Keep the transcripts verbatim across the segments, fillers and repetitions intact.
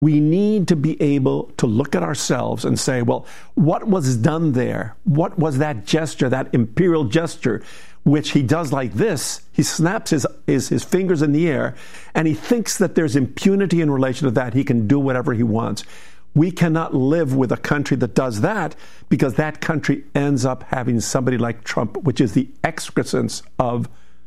We need to be able to look at ourselves and say, well, what was done there? What was that gesture, that imperial gesture, which he does like this? He snaps his, his, his fingers in the air, and he thinks that there's impunity in relation to that. He can do whatever he wants. We cannot live with a country that does that, because that country ends up having somebody like Trump, which is the excrescence of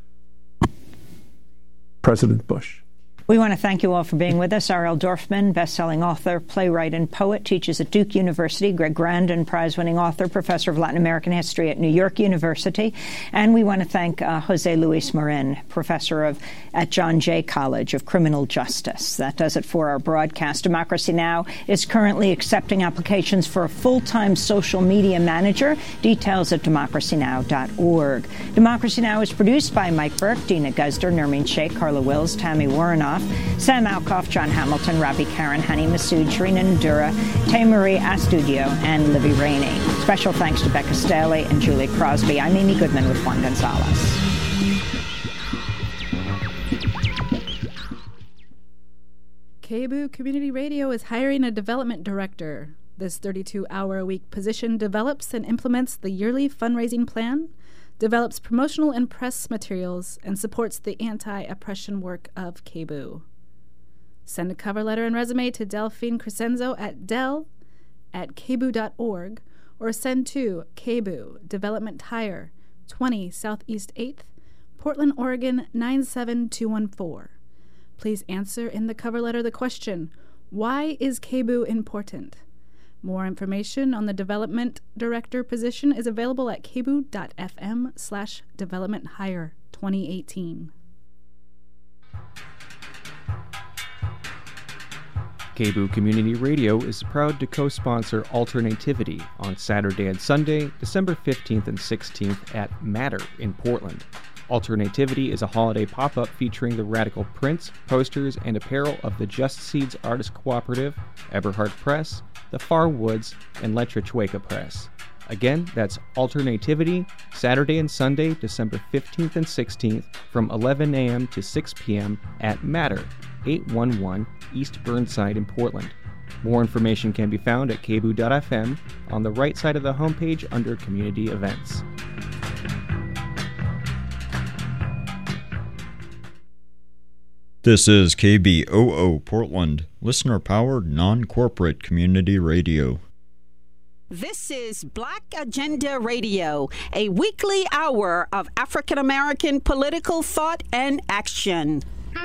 President Bush. We want to thank you all for being with us. R L. Dorfman, best-selling author, playwright, and poet, teaches at Duke University. Greg Grandin, prize-winning author, professor of Latin American history at New York University. And we want to thank uh, Jose Luis Marin, professor of at John Jay College of Criminal Justice. That does it for our broadcast. Democracy Now! Is currently accepting applications for a full-time social media manager. Details at democracy now dot org. Democracy Now! Is produced by Mike Burke, Dina Guzder, Nermeen Sheikh, Carla Wills, Tammy Warrenoff, Sam Alcoff, John Hamilton, Ravi Karen, Hani Masood, Sharina Nadura, Tay-Marie Astudio, and Libby Rainey. Special thanks to Becca Staley and Julie Crosby. I'm Amy Goodman with Juan Gonzalez. K B O O Community Radio is hiring a development director. This thirty-two hour a week position develops and implements the yearly fundraising plan, develops promotional and press materials, and supports the anti-oppression work of K B O O. Send a cover letter and resume to Delphine Crescenzo at del at k b o o dot org or send to K B O O Development Hire, twenty Southeast eighth, Portland, Oregon nine seven two one four. Please answer in the cover letter the question, why is K B O O important? More information on the development director position is available at k b o o dot f m slash development hire twenty eighteen. K B O O Community Radio is proud to co-sponsor Alternativity on Saturday and Sunday, December fifteenth and sixteenth at Matter in Portland. Alternativity is a holiday pop-up featuring the radical prints, posters, and apparel of the Just Seeds Artist Cooperative, Eberhard Press, the Far Woods, and Letra Chueca Press. Again, that's Alternativity, Saturday and Sunday, December fifteenth and sixteenth, from eleven a.m. to six p.m. at Matter, eight one one East Burnside in Portland. More information can be found at k b o o dot f m on the right side of the homepage under Community Events. This is K B O O Portland, listener-powered, non-corporate community radio. This is Black Agenda Radio, a weekly hour of African American political thought and action.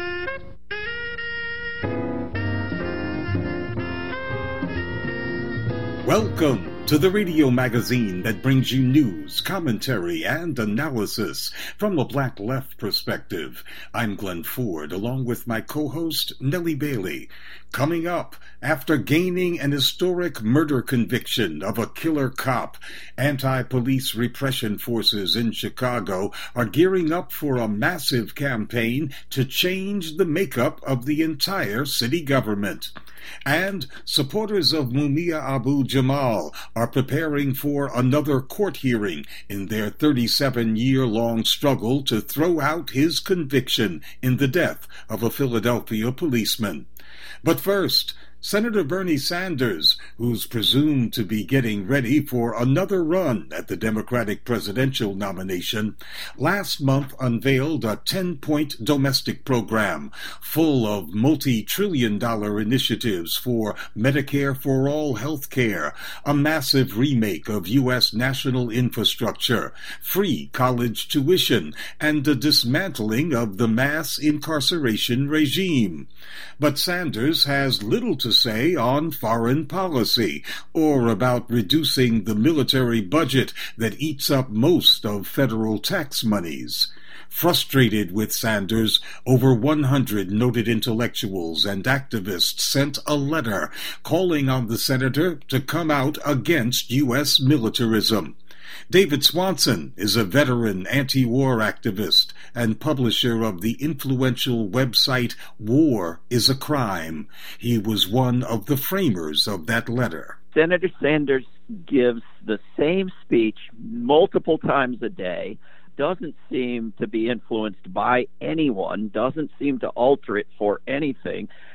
Welcome to the radio magazine that brings you news, commentary, and analysis from a Black Left perspective. I'm Glenn Ford, along with my co-host, Nellie Bailey. Coming up, after gaining an historic murder conviction of a killer cop, anti-police repression forces in Chicago are gearing up for a massive campaign to change the makeup of the entire city government. And supporters of Mumia Abu-Jamal are preparing for another court hearing in their thirty-seven-year-long struggle to throw out his conviction in the death of a Philadelphia policeman. But first, Senator Bernie Sanders, who's presumed to be getting ready for another run at the Democratic presidential nomination, last month unveiled a ten-point domestic program full of multi-trillion dollar initiatives for Medicare for All health care, a massive remake of U S national infrastructure, free college tuition, and a dismantling of the mass incarceration regime. But Sanders has little to say on foreign policy or about reducing the military budget that eats up most of federal tax monies. Frustrated with Sanders, over one hundred noted intellectuals and activists sent a letter calling on the senator to come out against U S militarism. David Swanson is a veteran anti-war activist and publisher of the influential website War is a Crime. He was one of the framers of that letter. Senator Sanders gives the same speech multiple times a day, doesn't seem to be influenced by anyone, doesn't seem to alter it for anything,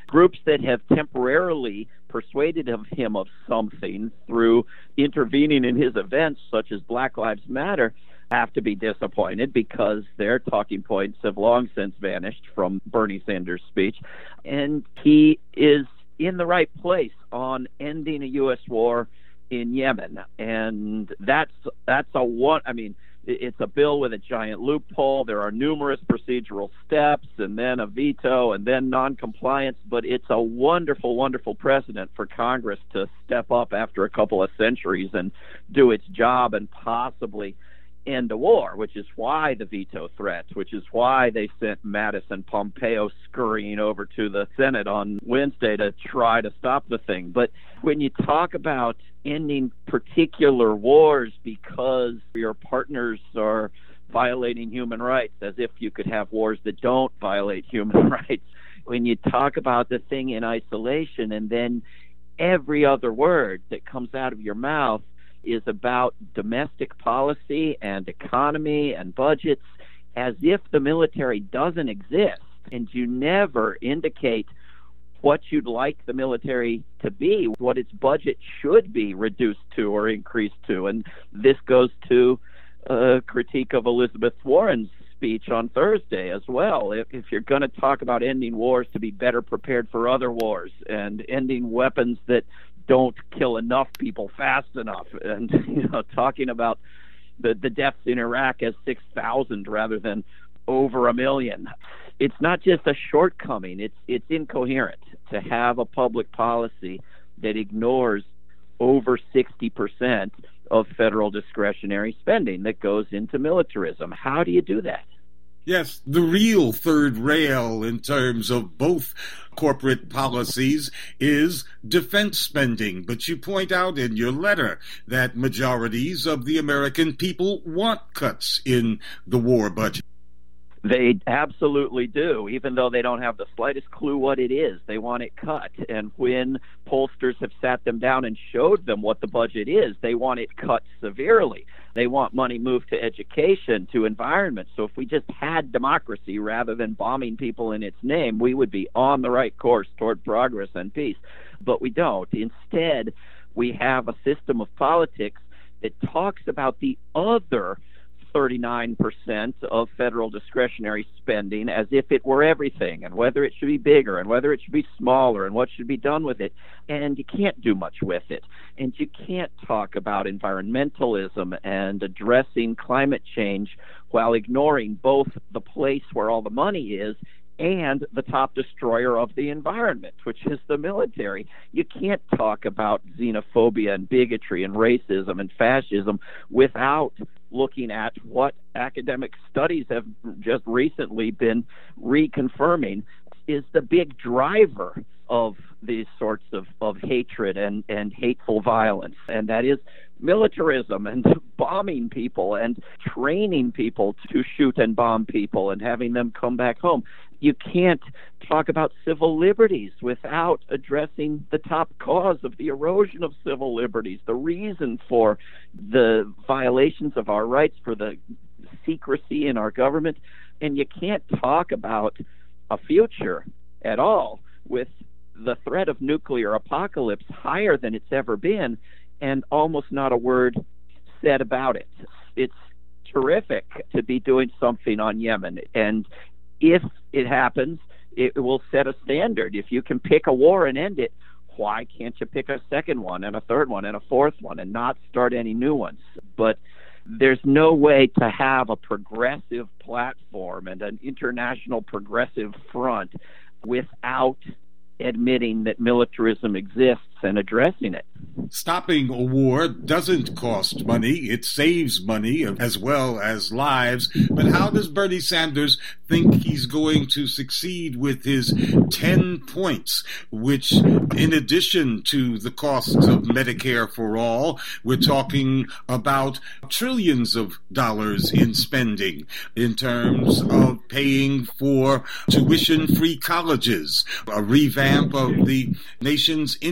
groups that have temporarily persuaded of him of something through intervening in his events, such as Black Lives Matter, have to be disappointed because their talking points have long since vanished from Bernie Sanders' speech. And he is in the right place on ending a U S war in Yemen. And that's that's a one, I mean, it's a bill with a giant loophole. There are numerous procedural steps, and then a veto, and then noncompliance. But it's a wonderful, wonderful precedent for Congress to step up after a couple of centuries and do its job and possibly end a war, which is why the veto threat, which is why they sent Mattis and Pompeo scurrying over to the Senate on Wednesday to try to stop the thing. But when you talk about ending particular wars because your partners are violating human rights, as if you could have wars that don't violate human rights, when you talk about the thing in isolation and then every other word that comes out of your mouth is about domestic policy and economy and budgets, as if the military doesn't exist, and you never indicate what you'd like the military to be, what its budget should be reduced to or increased to. And this goes to a critique of Elizabeth Warren's speech on Thursday as well. If, if you're going to talk about ending wars, to be better prepared for other wars and ending weapons that don't kill enough people fast enough, and you know, talking about the, the deaths in Iraq as six thousand rather than over a million. It's not just a shortcoming, it's it's incoherent to have a public policy that ignores over sixty percent of federal discretionary spending that goes into militarism. How do you do that? Yes, the real third rail in terms of both corporate policies is defense spending. But you point out in your letter that majorities of the American people want cuts in the war budget. They absolutely do, even though they don't have the slightest clue what it is. They want it cut. And when pollsters have sat them down and showed them what the budget is, they want it cut severely. They want money moved to education, to environment. So if we just had democracy rather than bombing people in its name, we would be on the right course toward progress and peace. But we don't. Instead, we have a system of politics that talks about the other thirty-nine percent of federal discretionary spending as if it were everything, and whether it should be bigger and whether it should be smaller and what should be done with it. And you can't do much with it. And you can't talk about environmentalism and addressing climate change while ignoring both the place where all the money is and the top destroyer of the environment, which is the military. You can't talk about xenophobia and bigotry and racism and fascism without looking at what academic studies have just recently been reconfirming is the big driver of these sorts of, of hatred and, and hateful violence, and that is militarism and bombing people and training people to shoot and bomb people and having them come back home. You can't talk about civil liberties without addressing the top cause of the erosion of civil liberties, the reason for the violations of our rights, for the secrecy in our government. And you can't talk about a future at all with the threat of nuclear apocalypse higher than it's ever been and almost not a word said about it. It's terrific to be doing something on Yemen, and if it happens, it will set a standard. If you can pick a war and end it, why can't you pick a second one and a third one and a fourth one and not start any new ones? But there's no way to have a progressive platform and an international progressive front without admitting that militarism exists and addressing it. Stopping a war doesn't cost money. It saves money as well as lives. But how does Bernie Sanders think he's going to succeed with his ten points, which, in addition to the costs of Medicare for all, we're talking about trillions of dollars in spending in terms of paying for tuition-free colleges, a revamp of the nation's infrastructure,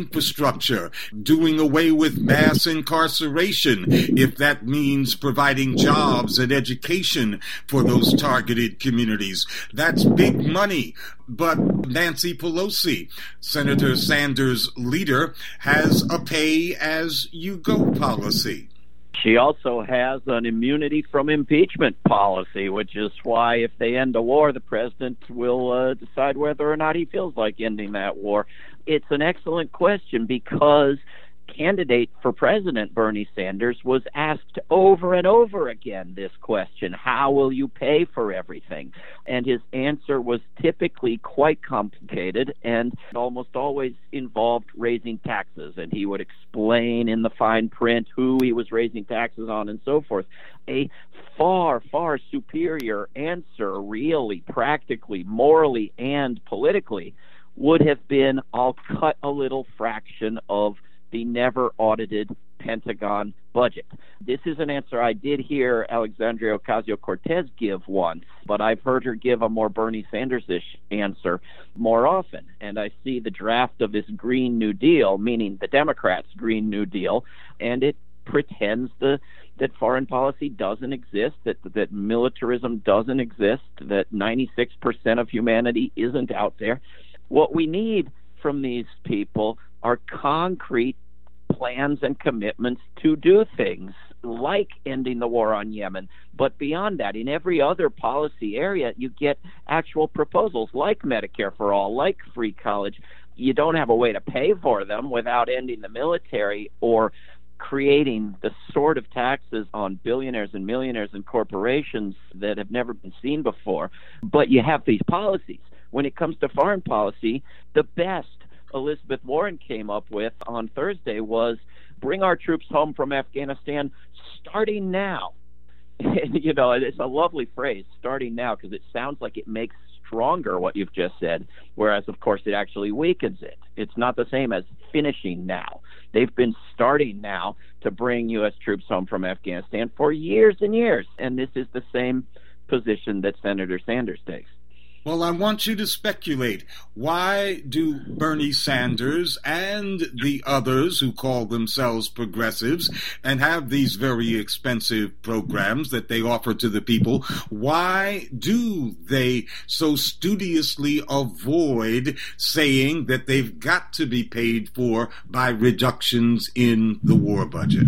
infrastructure, doing away with mass incarceration, if that means providing jobs and education for those targeted communities. That's big money. But Nancy Pelosi, Senator Sanders' leader, has a pay-as-you-go policy. She also has an immunity from impeachment policy, which is why if they end a war, the president will uh, decide whether or not he feels like ending that war. It's an excellent question because candidate for president Bernie Sanders was asked over and over again this question: how will you pay for everything? And his answer was typically quite complicated and almost always involved raising taxes, and he would explain in the fine print who he was raising taxes on and so forth. A far, far superior answer, really, practically, morally, and politically, would have been, I'll cut a little fraction of the never audited Pentagon budget. This is an answer I did hear Alexandria Ocasio-Cortez give once, but I've heard her give a more Bernie Sanders-ish answer more often. And I see the draft of this Green New Deal, meaning the Democrats' Green New Deal, and it pretends the that foreign policy doesn't exist, that that militarism doesn't exist, that ninety-six percent of humanity isn't out there. What we need from these people are concrete plans and commitments to do things like ending the war on Yemen. But beyond that, in every other policy area, you get actual proposals like Medicare for all, like free college. You don't have a way to pay for them without ending the military or creating the sort of taxes on billionaires and millionaires and corporations that have never been seen before. But you have these policies. When it comes to foreign policy, the best Elizabeth Warren came up with on Thursday was bring our troops home from Afghanistan starting now. And, you know, it's a lovely phrase, starting now, because it sounds like it makes stronger what you've just said, whereas, of course, it actually weakens it. It's not the same as finishing now. They've been starting now to bring U S troops home from Afghanistan for years and years, and this is the same position that Senator Sanders takes. Well, I want you to speculate. Why do Bernie Sanders and the others who call themselves progressives and have these very expensive programs that they offer to the people, why do they so studiously avoid saying that they've got to be paid for by reductions in the war budget?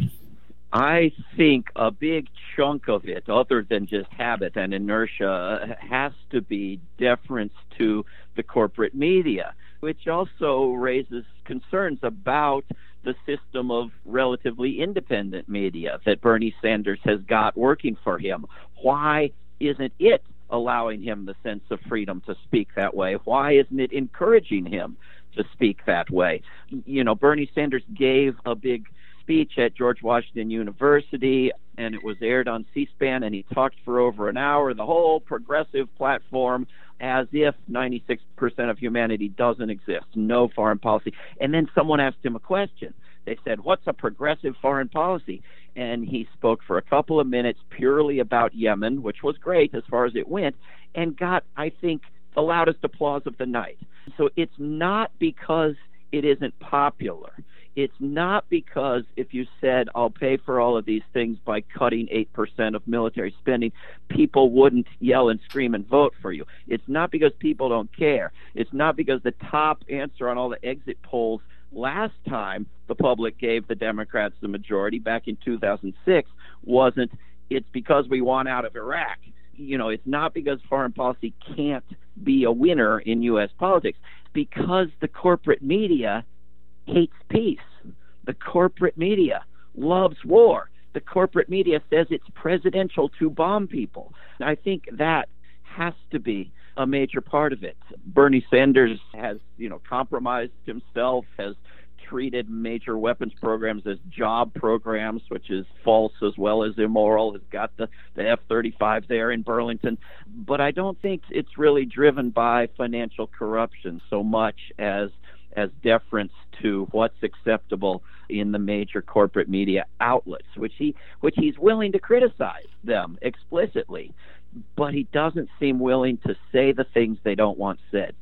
I think a big chunk of it, other than just habit and inertia, has to be deference to the corporate media, which also raises concerns about the system of relatively independent media that Bernie Sanders has got working for him. Why isn't it allowing him the sense of freedom to speak that way? Why isn't it encouraging him to speak that way? You know, Bernie Sanders gave a big speech at George Washington University, and it was aired on C-SPAN, and he talked for over an hour, the whole progressive platform, as if ninety-six percent of humanity doesn't exist, no foreign policy. And then someone asked him a question. They said, what's a progressive foreign policy? And he spoke for a couple of minutes purely about Yemen, which was great as far as it went, and got, I think, the loudest applause of the night. So it's not because it isn't popular. It's not because if you said, I'll pay for all of these things by cutting eight percent of military spending, people wouldn't yell and scream and vote for you. It's not because people don't care. It's not because the top answer on all the exit polls last time the public gave the Democrats the majority back in two thousand six wasn't, it's because we want out of Iraq. You know, it's not because foreign policy can't be a winner in U S politics. It's because the corporate media hates peace. The corporate media loves war. The corporate media says it's presidential to bomb people. I think that has to be a major part of it. Bernie Sanders has, you know, compromised himself, has treated major weapons programs as job programs, which is false as well as immoral, has got the, the F thirty-five there in Burlington. But I don't think it's really driven by financial corruption so much as as deference to what's acceptable in the major corporate media outlets, which he which he's willing to criticize them explicitly, but he doesn't seem willing to say the things they don't want said.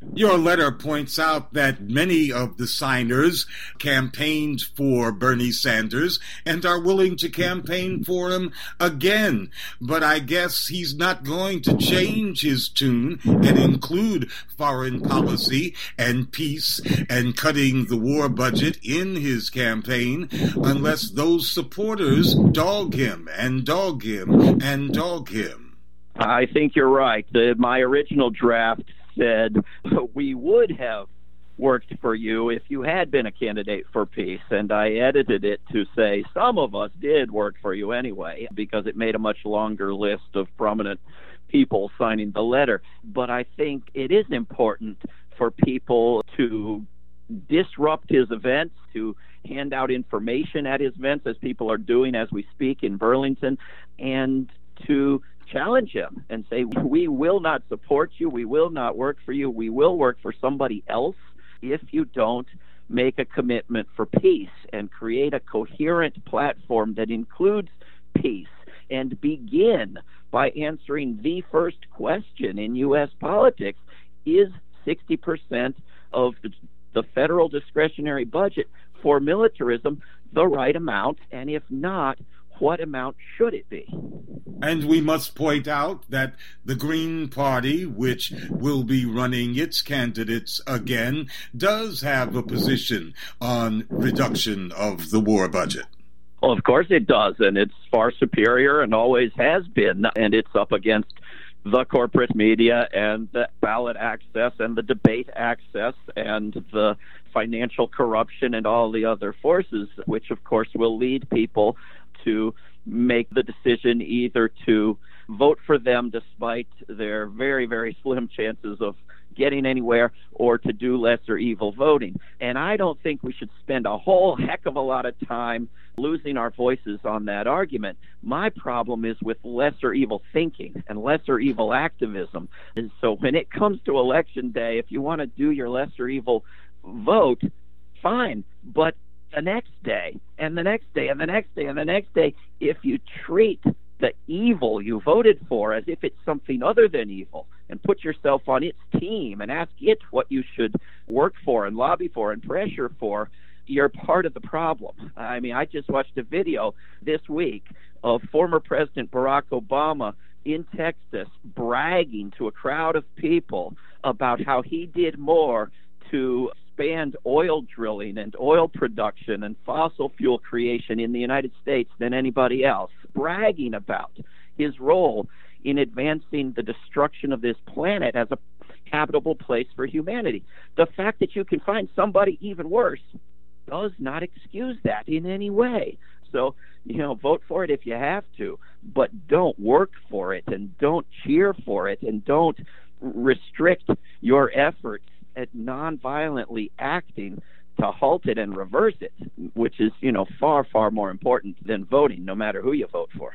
Your letter points out that many of the signers campaigned for Bernie Sanders and are willing to campaign for him again. But I guess he's not going to change his tune and include foreign policy and peace and cutting the war budget in his campaign unless those supporters dog him and dog him and dog him. I think you're right. The, my original draft said we would have worked for you if you had been a candidate for peace, and I edited it to say some of us did work for you anyway, because it made a much longer list of prominent people signing the letter. But I think it is important for people to disrupt his events, to hand out information at his events, as people are doing as we speak in Burlington, and to challenge him and say, we will not support you, we will not work for you, we will work for somebody else if you don't make a commitment for peace and create a coherent platform that includes peace, and begin by answering the first question in U S politics: is sixty percent of the, the federal discretionary budget for militarism the right amount? And if not, what amount should it be? And we must point out that the Green Party, which will be running its candidates again, does have a position on reduction of the war budget. Well, of course it does, and it's far superior and always has been, and it's up against the corporate media and the ballot access and the debate access and the financial corruption and all the other forces, which of course will lead people to make the decision either to vote for them despite their very, very slim chances of getting anywhere, or to do lesser evil voting. And I don't think we should spend a whole heck of a lot of time losing our voices on that argument. My problem is with lesser evil thinking and lesser evil activism. And so when it comes to election day, if you want to do your lesser evil vote, fine, but the next day and the next day and the next day and the next day, if you treat the evil you voted for as if it's something other than evil, and put yourself on its team and ask it what you should work for and lobby for and pressure for, you're part of the problem. I mean, I just watched a video this week of former President Barack Obama in Texas bragging to a crowd of people about how he did more to expand oil drilling and oil production and fossil fuel creation in the United States than anybody else, bragging about his role in advancing the destruction of this planet as a habitable place for humanity. The fact that you can find somebody even worse does not excuse that in any way. So, you know, vote for it if you have to, but don't work for it, and don't cheer for it, and don't restrict your efforts at nonviolently acting to halt it and reverse it, which is, you know, far, far more important than voting, no matter who you vote for.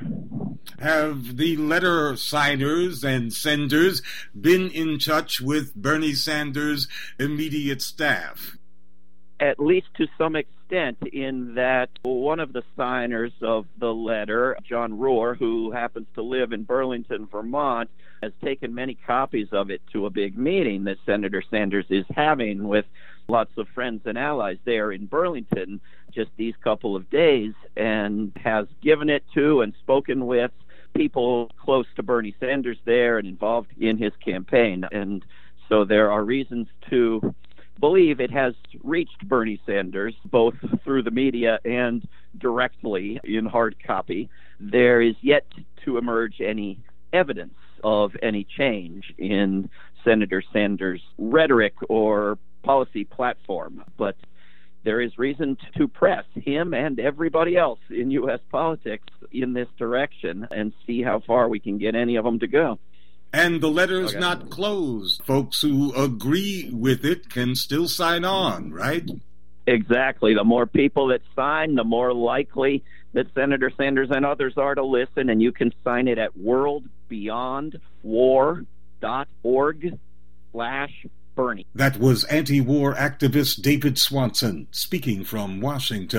Have the letter signers and senders been in touch with Bernie Sanders' immediate staff? At least to some extent, in that one of the signers of the letter, John Rohr, who happens to live in Burlington, Vermont, has taken many copies of it to a big meeting that Senator Sanders is having with lots of friends and allies there in Burlington just these couple of days, and has given it to and spoken with people close to Bernie Sanders there and involved in his campaign. And so there are reasons to believe it has reached Bernie Sanders, both through the media and directly in hard copy. There is yet to emerge any evidence of any change in Senator Sanders' rhetoric or policy platform, but there is reason to press him and everybody else in U S politics in this direction and see how far we can get any of them to go. And the letter's Okay. not closed. Folks who agree with it can still sign on, right? Exactly. The more people that sign, the more likely that Senator Sanders and others are to listen, and you can sign it at world beyond war dot org slash Bernie. That was anti-war activist David Swanson speaking from Washington.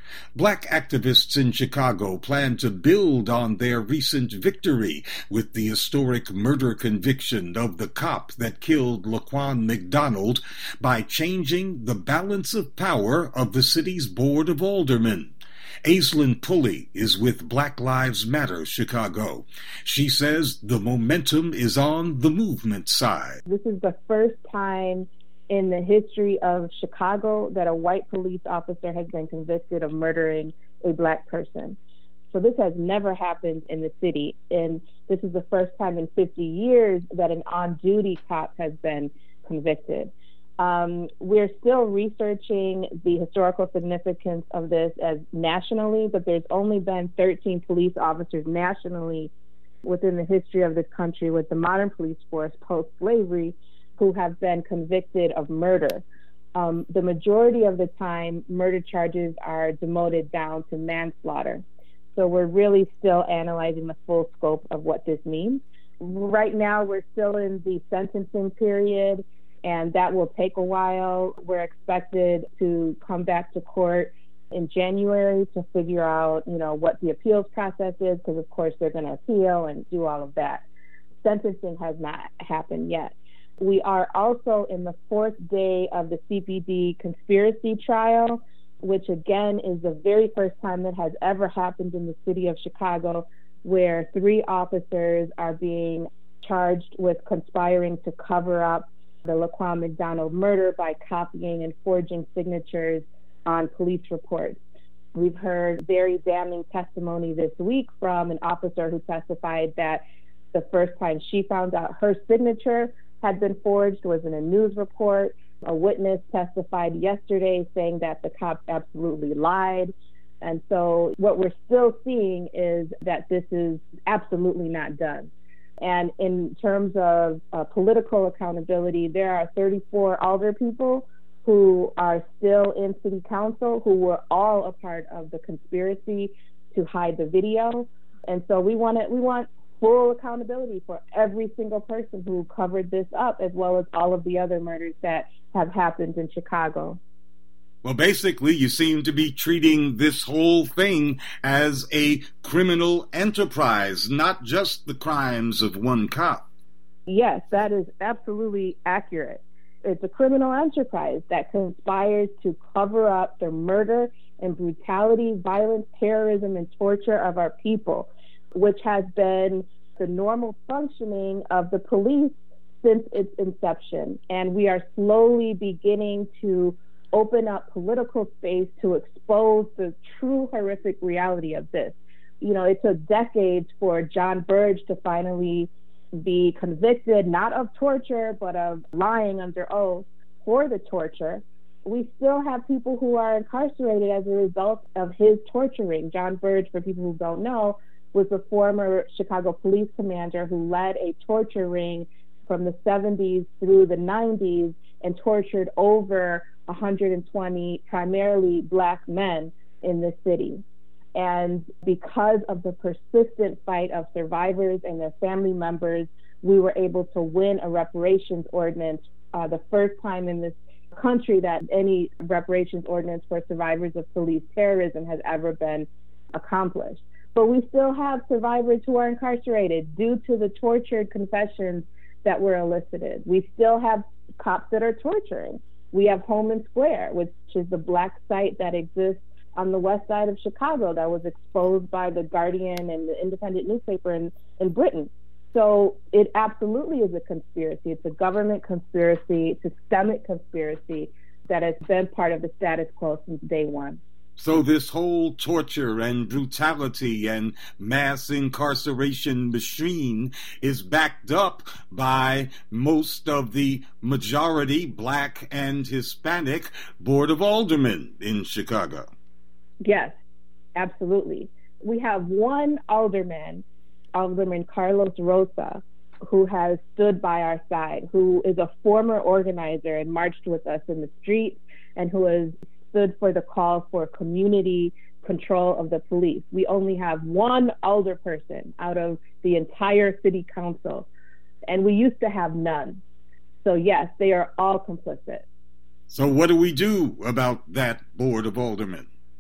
Black activists in Chicago plan to build on their recent victory with the historic murder conviction of the cop that killed Laquan McDonald by changing the balance of power of the city's Board of Aldermen. Aislinn Pulley is with Black Lives Matter Chicago. She says the momentum is on the movement side. This is the first time in the history of Chicago that a white police officer has been convicted of murdering a black person. So this has never happened in the city. And this is the first time in fifty years that an on-duty cop has been convicted. Um, we're still researching the historical significance of this as nationally, but there's only been thirteen police officers nationally within the history of this country with the modern police force post-slavery who have been convicted of murder. Um, the majority of the time, murder charges are demoted down to manslaughter. So we're really still analyzing the full scope of what this means. Right now, we're still in the sentencing period, and that will take a while. We're expected to come back to court in January to figure out, you know, what the appeals process is, because of course they're going to appeal and do all of that. Sentencing has not happened yet. We are also in the fourth day of the C P D conspiracy trial, which again is the very first time that has ever happened in the city of Chicago, where three officers are being charged with conspiring to cover up the Laquan McDonald murder by copying and forging signatures on police reports. We've heard very damning testimony this week from an officer who testified that the first time she found out her signature had been forged was in a news report. A witness testified yesterday saying that the cops absolutely lied. And so what we're still seeing is that this is absolutely not done. And in terms of uh, political accountability, there are thirty-four alder people who are still in city council who were all a part of the conspiracy to hide the video. And so we want it, we want full accountability for every single person who covered this up, as well as all of the other murders that have happened in Chicago. Well, basically, you seem to be treating this whole thing as a criminal enterprise, not just the crimes of one cop. Yes, that is absolutely accurate. It's a criminal enterprise that conspires to cover up the murder and brutality, violence, terrorism, and torture of our people, which has been the normal functioning of the police since its inception. And we are slowly beginning to open up political space to expose the true horrific reality of this. You know, it took decades for John Burge to finally be convicted, not of torture, but of lying under oath for the torture. We still have people who are incarcerated as a result of his torturing. John Burge, for people who don't know, was a former Chicago police commander who led a torture ring from the seventies through the nineties and tortured over one hundred twenty primarily black men in the city. And because of the persistent fight of survivors and their family members, we were able to win a reparations ordinance, uh, the first time in this country that any reparations ordinance for survivors of police terrorism has ever been accomplished. But we still have survivors who are incarcerated due to the tortured confessions that were elicited. We still have cops that are torturing. We have Holman Square, which is the black site that exists on the west side of Chicago that was exposed by the Guardian and the Independent newspaper in, in Britain. So it absolutely is a conspiracy. It's a government conspiracy, systemic conspiracy that has been part of the status quo since day one. So this whole torture and brutality and mass incarceration machine is backed up by most of the majority black and Hispanic Board of Aldermen in Chicago. Yes, absolutely. We have one alderman, Alderman Carlos Rosa, who has stood by our side, who is a former organizer and marched with us in the streets, and who has stood for the call for community control of the police. We only have one alder person out of the entire city council, and we used to have none. So yes, they are all complicit. So what do we do about that Board of Aldermen?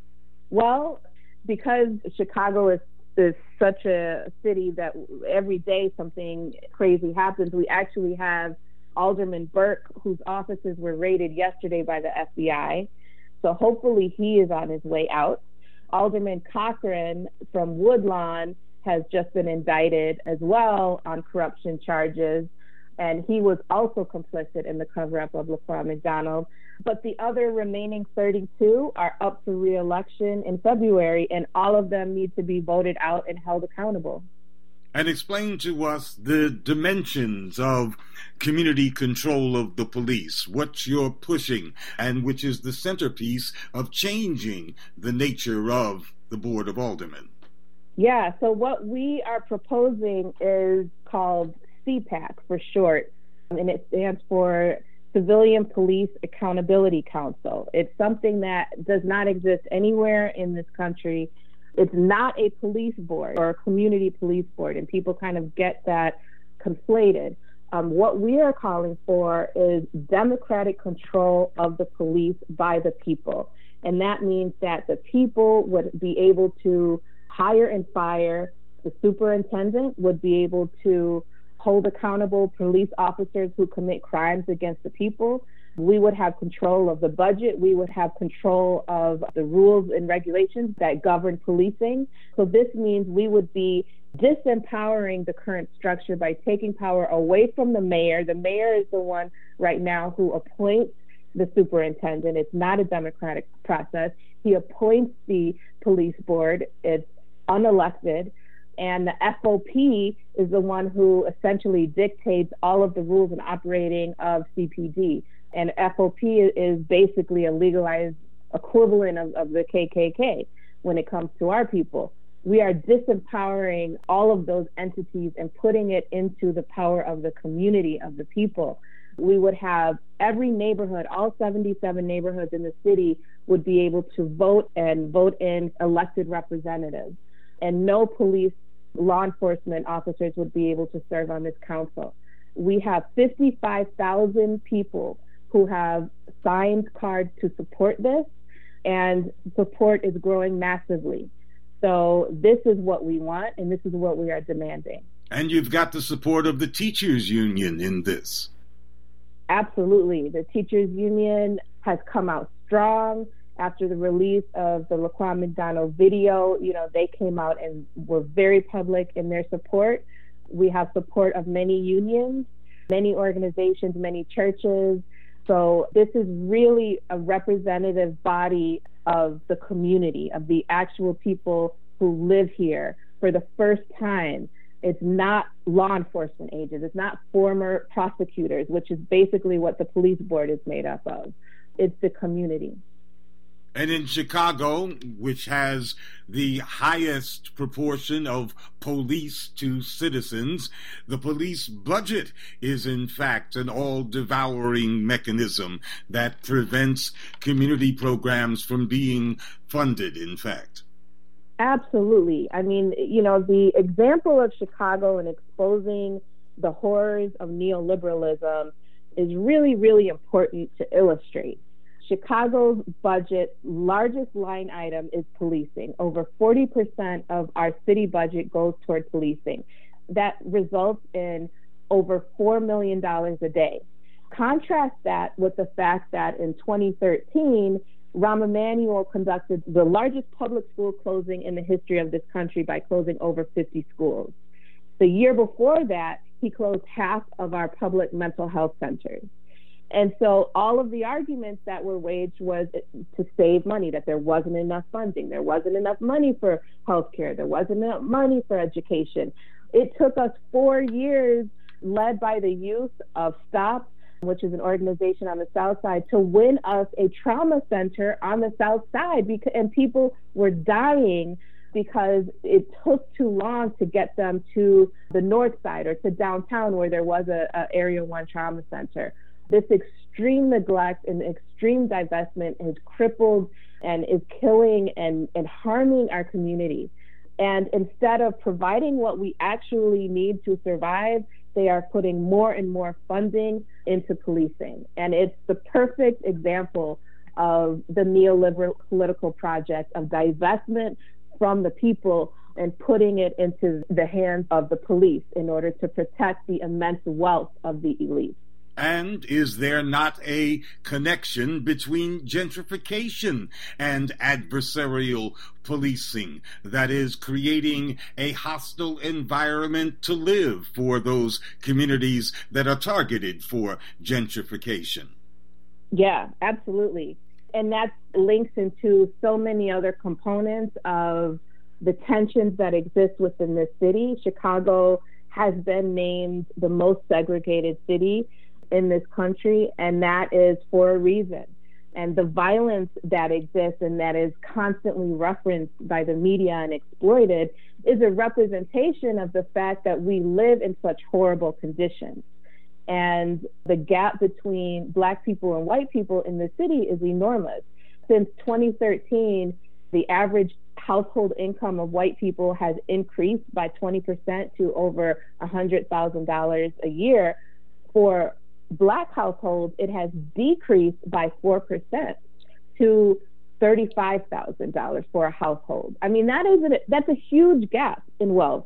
Well, because Chicago is, is such a city that every day something crazy happens, we actually have Alderman Burke, whose offices were raided yesterday by the F B I. So hopefully he is on his way out. Alderman Cochran from Woodlawn has just been indicted as well on corruption charges, and he was also complicit in the cover-up of Laquan McDonald. But the other remaining thirty-two are up for re-election in February, and all of them need to be voted out and held accountable. And explain to us the dimensions of community control of the police, what you're pushing, and which is the centerpiece of changing the nature of the Board of Aldermen. Yeah, so what we are proposing is called C PAC for short, and it stands for Civilian Police Accountability Council. It's something that does not exist anywhere in this country. It's not a police board or a community police board, and people kind of get that conflated. Um, what we are calling for is democratic control of the police by the people. And that means that the people would be able to hire and fire. The superintendent would be able to hold accountable police officers who commit crimes against the people. We would have control of the budget. We would have control of the rules and regulations that govern policing. So this means we would be disempowering the current structure by taking power away from the mayor. The mayor is the one right now who appoints the superintendent. It's not a democratic process. He appoints the police board. It's unelected. And the F O P is the one who essentially dictates all of the rules and operating of C P D. And F O P is basically a legalized equivalent of, of the K K K when it comes to our people. We are disempowering all of those entities and putting it into the power of the community, of the people. We would have every neighborhood, all seventy-seven neighborhoods in the city would be able to vote and vote in elected representatives. And no police law enforcement officers would be able to serve on this council. We have fifty-five thousand people who have signed cards to support this, and support is growing massively. So this is what we want, and this is what we are demanding. And you've got the support of the teachers union in this. Absolutely. The teachers union has come out strong after the release of the Laquan McDonald video. You know, they came out and were very public in their support. We have support of many unions, many organizations, many churches. So this is really a representative body of the community, of the actual people who live here for the first time. It's not law enforcement agents. It's not former prosecutors, which is basically what the police board is made up of. It's the community. And in Chicago, which has the highest proportion of police to citizens, the police budget is in fact an all-devouring mechanism that prevents community programs from being funded, in fact. Absolutely. I mean, you know, the example of Chicago and exposing the horrors of neoliberalism is really, really important to illustrate. Chicago's budget largest line item is policing. Over forty percent of our city budget goes toward policing. That results in over four million dollars a day. Contrast that with the fact that in twenty thirteen, Rahm Emanuel conducted the largest public school closing in the history of this country by closing over fifty schools. The year before that, he closed half of our public mental health centers. And so all of the arguments that were waged was to save money, that there wasn't enough funding, there wasn't enough money for healthcare, there wasn't enough money for education. It took us four years, led by the youth of STOP, which is an organization on the South Side, to win us a trauma center on the South Side, because, and people were dying because it took too long to get them to the North Side or to downtown where there was a, a Area One trauma center. This extreme neglect and extreme divestment has crippled and is killing and, and harming our community. And instead of providing what we actually need to survive, they are putting more and more funding into policing. And it's the perfect example of the neoliberal political project of divestment from the people and putting it into the hands of the police in order to protect the immense wealth of the elite. And is there not a connection between gentrification and adversarial policing that is creating a hostile environment to live for those communities that are targeted for gentrification? Yeah, absolutely. And that links into so many other components of the tensions that exist within this city. Chicago has been named the most segregated city in this country, and that is for a reason. And the violence that exists and that is constantly referenced by the media and exploited is a representation of the fact that we live in such horrible conditions. And the gap between Black people and white people in the city is enormous. Since twenty thirteen, the average household income of white people has increased by twenty percent to over one hundred thousand dollars a year. For Black households, it has decreased by four percent to thirty-five thousand dollars for a household. I mean, that is a, that's a huge gap in wealth.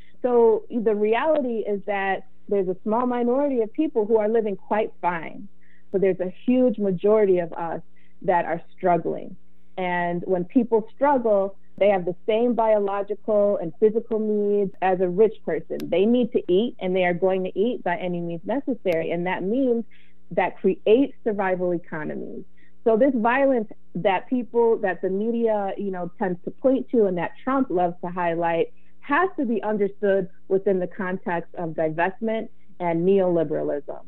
So the reality is that there's a small minority of people who are living quite fine, but there's a huge majority of us that are struggling. And when people struggle, they have the same biological and physical needs as a rich person. They need to eat, and they are going to eat by any means necessary. And that means that creates survival economies. So this violence that people, that the media, you know, tends to point to and that Trump loves to highlight has to be understood within the context of divestment and neoliberalism.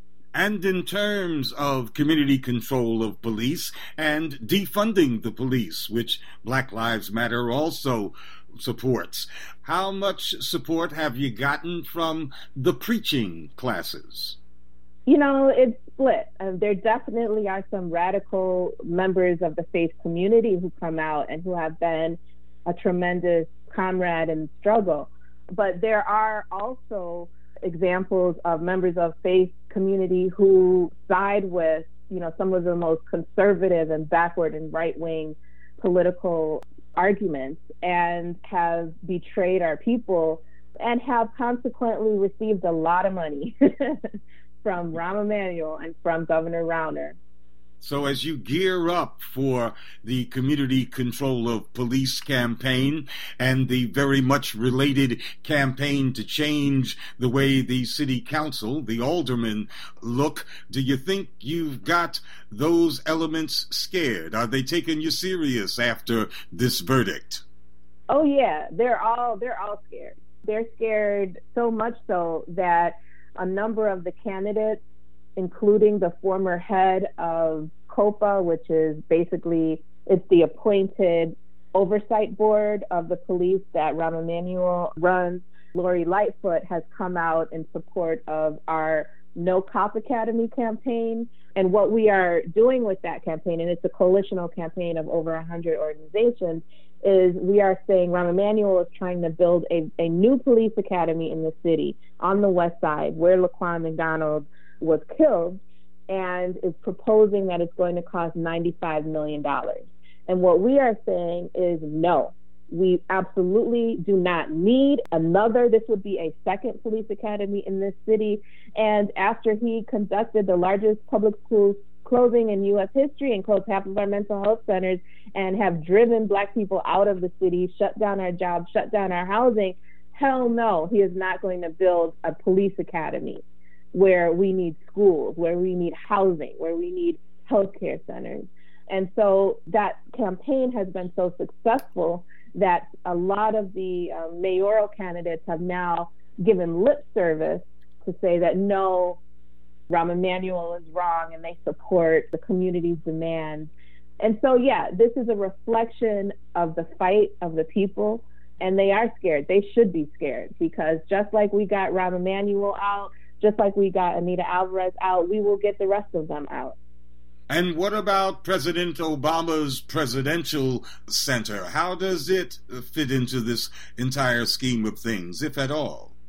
And in terms of community control of police and defunding the police, which Black Lives Matter also supports, how much support have you gotten from the preaching classes? You know, it's split. Uh, there definitely are some radical members of the faith community who come out and who have been a tremendous comrade in struggle. But there are also examples of members of faith community who side with, you know, some of the most conservative and backward and right-wing political arguments and have betrayed our people and have consequently received a lot of money from Rahm Emanuel and from Governor Rauner. So as you gear up for the community control of police campaign and the very much related campaign to change the way the city council, the aldermen, look, do you think you've got those elements scared? Are they taking you serious after this verdict? Oh yeah, they're all they're all scared. They're scared so much so that a number of the candidates, including the former head of COPA, which is basically, it's the appointed oversight board of the police that Rahm Emanuel runs. Lori Lightfoot has come out in support of our No Cop Academy campaign. And what we are doing with that campaign, and it's a coalitional campaign of over one hundred organizations, is we are saying Rahm Emanuel is trying to build a, a new police academy in the city on the west side where Laquan McDonald was killed, and is proposing that it's going to cost ninety-five million dollars. And what we are saying is no, we absolutely do not need another. This would be a second police academy in this city. And after he conducted the largest public school closing in U S history and closed half of our mental health centers and have driven Black people out of the city, shut down our jobs, shut down our housing, hell no, he is not going to build a police academy where we need schools, where we need housing, where we need healthcare centers. And so that campaign has been so successful that a lot of the uh, mayoral candidates have now given lip service to say that no, Rahm Emanuel is wrong and they support the community's demands. And so, yeah, this is a reflection of the fight of the people, and they are scared. They should be scared, because just like we got Rahm Emanuel out, just like we got Anita Alvarez out, we will get the rest of them out. And what about President Obama's presidential center? How does it fit into this entire scheme of things, if at all?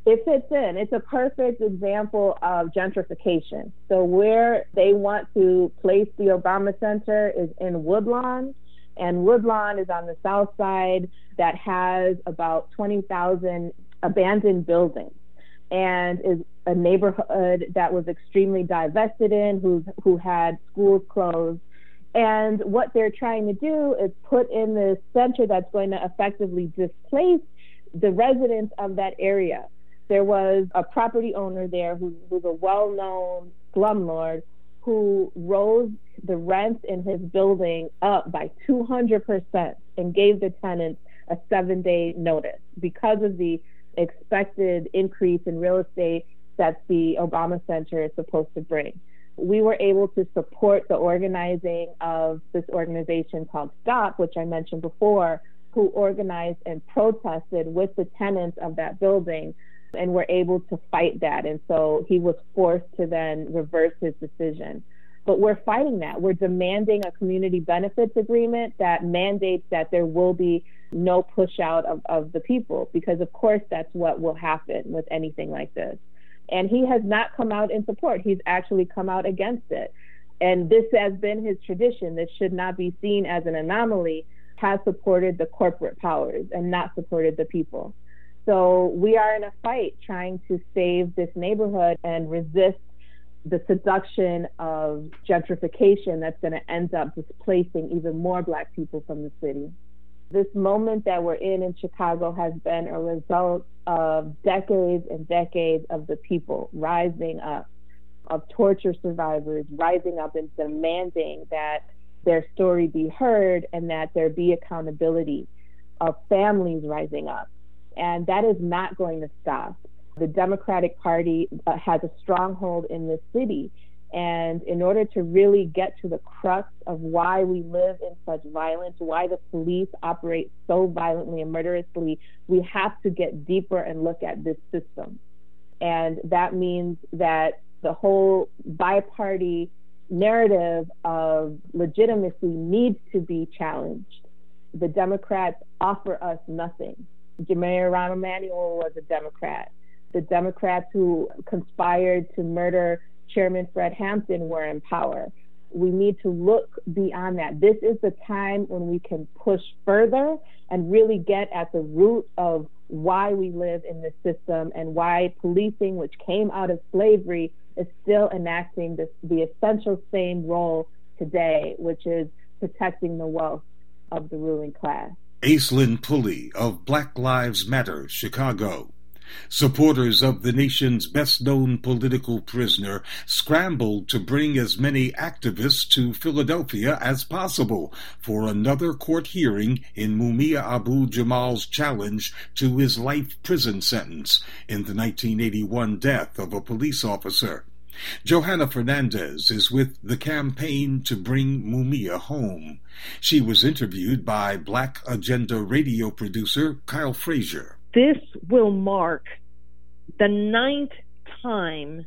It fits in. It's a perfect example of gentrification. So where they want to place the Obama Center is in Woodlawn, and Woodlawn is on the south side that has about twenty thousand abandoned buildings and is a neighborhood that was extremely divested in, who, who had schools closed. And what they're trying to do is put in this center that's going to effectively displace the residents of that area. There was a property owner there who was a well-known slumlord who rose the rents in his building up by two hundred percent and gave the tenants a seven-day notice because of the expected increase in real estate that the Obama Center is supposed to bring. We were able to support the organizing of this organization called STOP, which I mentioned before, who organized and protested with the tenants of that building, and were able to fight that. And so he was forced to then reverse his decision. But we're fighting that. We're demanding a community benefits agreement that mandates that there will be no push out of, of the people, because of course that's what will happen with anything like this. And he has not come out in support. He's actually come out against it. And this has been his tradition. This should not be seen as an anomaly, has supported the corporate powers and not supported the people. So we are in a fight trying to save this neighborhood and resist the seduction of gentrification that's going to end up displacing even more Black people from the city. This moment that we're in in Chicago has been a result of decades and decades of the people rising up, of torture survivors rising up and demanding that their story be heard and that there be accountability, of families rising up. And that is not going to stop. The Democratic Party uh, has a stronghold in this city. And in order to really get to the crux of why we live in such violence, why the police operate so violently and murderously, we have to get deeper and look at this system. And that means that the whole bi-party narrative of legitimacy needs to be challenged. The Democrats offer us nothing. Jeremiah Rahm Emanuel was a Democrat. The Democrats who conspired to murder Chairman Fred Hampton were in power. We need to look beyond that. This is the time when we can push further and really get at the root of why we live in this system and why policing, which came out of slavery, is still enacting this, the essential same role today, which is protecting the wealth of the ruling class. Aislinn Pulley of Black Lives Matter, Chicago. Supporters of the nation's best-known political prisoner scrambled to bring as many activists to Philadelphia as possible for another court hearing in Mumia Abu-Jamal's challenge to his life prison sentence in the nineteen eighty-one death of a police officer. Johanna Fernandez is with the campaign to bring Mumia home. She was interviewed by Black Agenda radio producer Kyle Frazier. This will mark the ninth time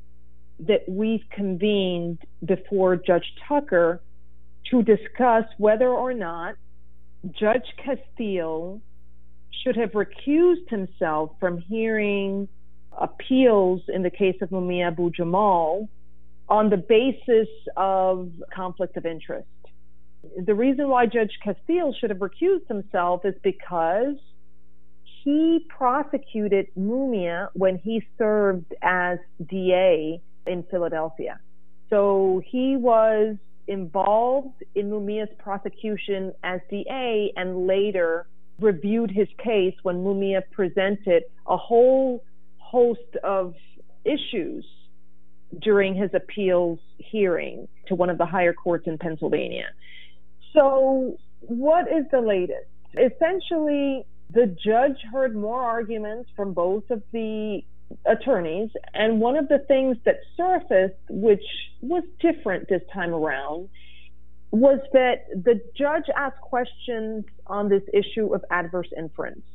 that we've convened before Judge Tucker to discuss whether or not Judge Castile should have recused himself from hearing appeals in the case of Mumia Abu-Jamal on the basis of conflict of interest. The reason why Judge Castile should have recused himself is because he prosecuted Mumia when he served as D A in Philadelphia. So he was involved in Mumia's prosecution as D A and later reviewed his case when Mumia presented a whole host of issues during his appeals hearing to one of the higher courts in Pennsylvania. So what is the latest? Essentially, the judge heard more arguments from both of the attorneys, and one of the things that surfaced, which was different this time around, was that the judge asked questions on this issue of adverse inference.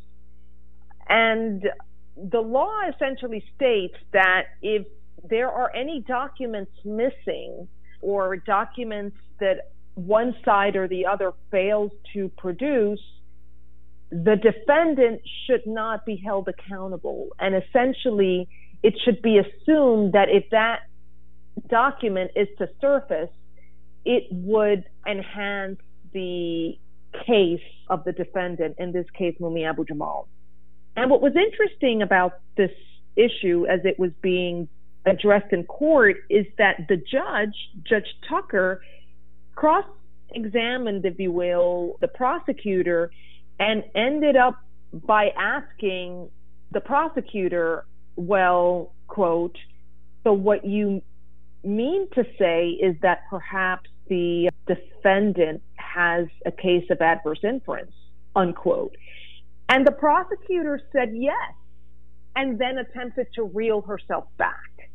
And the law essentially states that if there are any documents missing or documents that one side or the other fails to produce, the defendant should not be held accountable. And essentially, it should be assumed that if that document is to surface, it would enhance the case of the defendant, in this case, Mumia Abu-Jamal. And what was interesting about this issue as it was being addressed in court is that the judge, Judge Tucker, cross-examined, if you will, the prosecutor and ended up by asking the prosecutor, well, quote, so what you mean to say is that perhaps the defendant has a case of adverse inference, unquote. And the prosecutor said yes, and then attempted to reel herself back.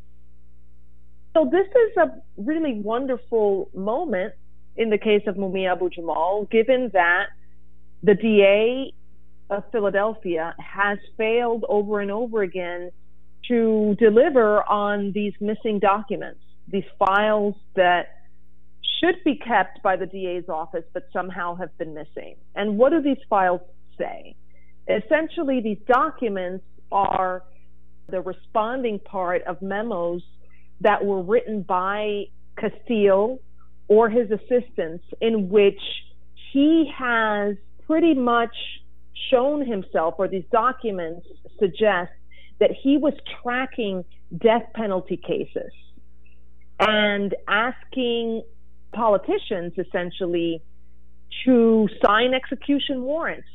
So this is a really wonderful moment in the case of Mumia Abu-Jamal, given that the D A of Philadelphia has failed over and over again to deliver on these missing documents, these files that should be kept by the D A's office but somehow have been missing. And what do these files say? Essentially, these documents are the responding part of memos that were written by Castile or his assistants, in which he has pretty much shown himself, or these documents suggest that he was tracking death penalty cases and asking politicians essentially to sign execution warrants.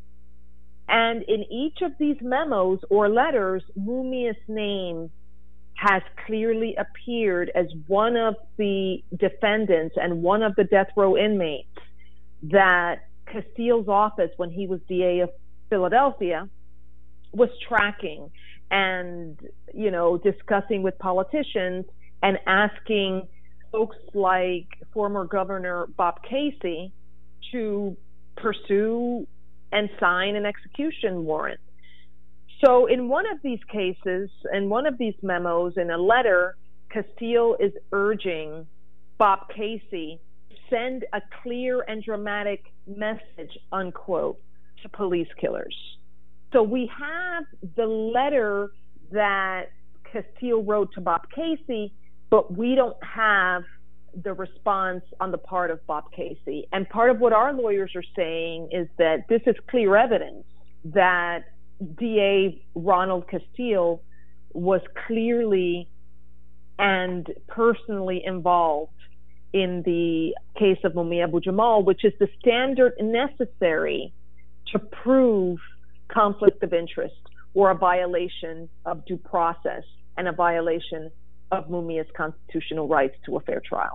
And in each of these memos or letters, Mumia's name has clearly appeared as one of the defendants and one of the death row inmates that Castile's office, when he was D A of Philadelphia, was tracking and, you know, discussing with politicians and asking folks like former Governor Bob Casey to pursue and sign an execution warrant. So in one of these cases, in one of these memos, in a letter, Castile is urging Bob Casey to send a clear and dramatic message, unquote, to police killers. So we have the letter that Castile wrote to Bob Casey, but we don't have the response on the part of Bob Casey. And part of what our lawyers are saying is that this is clear evidence that D A Ronald Castile was clearly and personally involved in the case of Mumia Abu-Jamal, which is the standard necessary to prove conflict of interest or a violation of due process and a violation of Mumia's constitutional rights to a fair trial.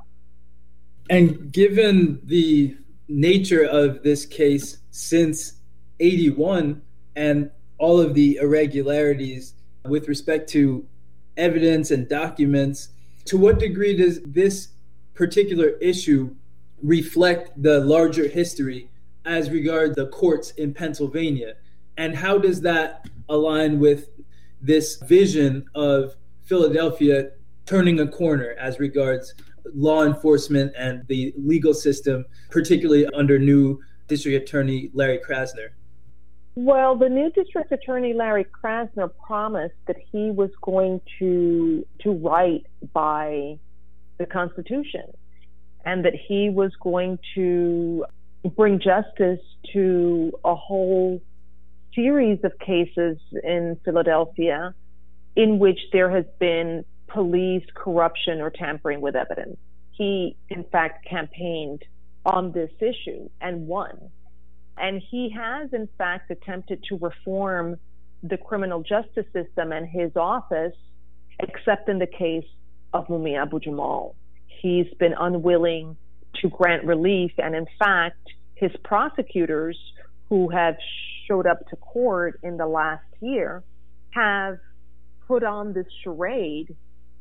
And given the nature of this case since eighty-one and all of the irregularities with respect to evidence and documents, to what degree does this particular issue reflect the larger history as regards the courts in Pennsylvania? And how does that align with this vision of Philadelphia turning a corner as regards law enforcement and the legal system, particularly under new District Attorney Larry Krasner? Well, the new District Attorney Larry Krasner promised that he was going to to write by the Constitution and that he was going to bring justice to a whole series of cases in Philadelphia in which there has been police corruption or tampering with evidence. He, in fact, campaigned on this issue and won. And he has, in fact, attempted to reform the criminal justice system and his office, except in the case of Mumia Abu-Jamal. He's been unwilling to grant relief. And in fact, his prosecutors, who have showed up to court in the last year, have put on this charade